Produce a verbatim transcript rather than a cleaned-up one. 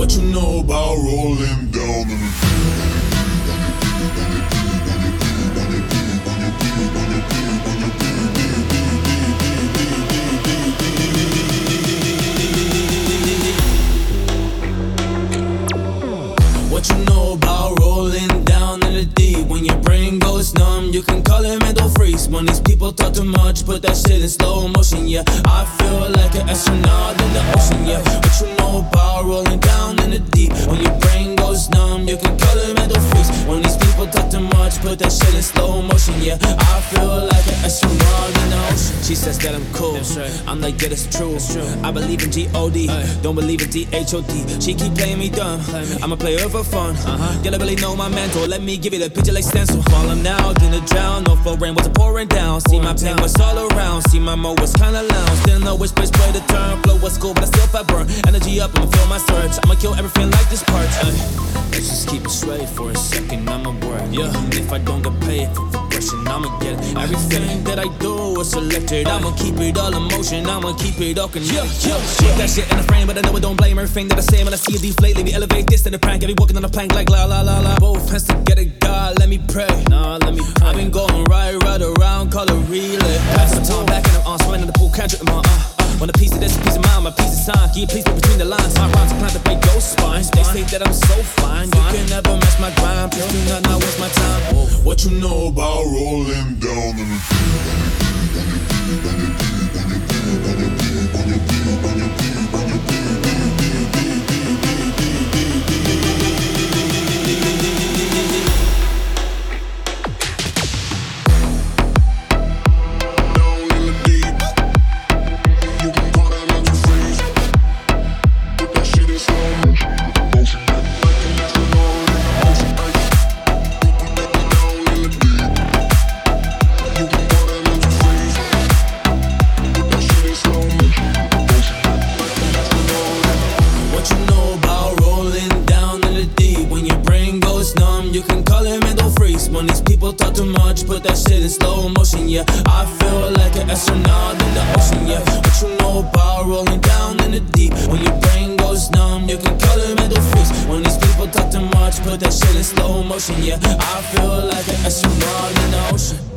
What you know about rolling down in the What you know about rolling down in the deep? When your brain goes numb, you can call it mental freeze. When these people talk too much, put that shit in slow motion, yeah. I feel like an astronaut in the ocean, yeah. What you know about rolling down in the deep? When your brain goes numb, you can call it mental freeze. When these people talk too much, put that shit in slow motion, yeah. I feel like an astronaut in the ocean. She says that I'm cool, right. I'm like, yeah, that's true. true I believe in G O D, Ay. Don't believe in D H O D. She keep playing me dumb, Play me. I'm a player for fun, uh-huh. You don't really know my mentor. Let me give you the picture like stencil. Falling out in the drown, no flow rain was pouring down. See my pain was all around, see my mo was kinda lounge. Didn't know which place play the turn. Flow was cool, but I still felt burn. Energy up, I'ma feel my surge. I'ma kill everything like this part. Ay. Let's just keep it straight for a second, I'ma work. Yeah, and if I don't get paid for progression, I'ma get it. Everything that I do is selected. I'ma keep it all in motion, I'ma keep it all connected. Yeah, yeah, Put that shit in the frame, but I know I don't blame everything that I say when I see it deflate. Let me elevate this to the prank. I be walking on a plank like la la la la. Both hands together, God, let me pray. Nah, let me pray. I've been going right, right around, call it relay. Pass the time back and I'm on, swinging in the pool, can't trip in my uh. Want a piece of this, a piece of mine, my piece of time. Can you please read between the lines? My rhymes are planned to break your spine. They say that I'm so fine, you can never match my grind. Please do not not waste my time. What you know about rolling down in You can call it mental freeze. When these people talk too much, put that shit in slow motion, yeah. I feel like an astronaut in the ocean, yeah. What you know about rolling down in the deep? When your brain goes numb, you can call it mental freeze. When these people talk too much, put that shit in slow motion, yeah. I feel like an astronaut in the ocean.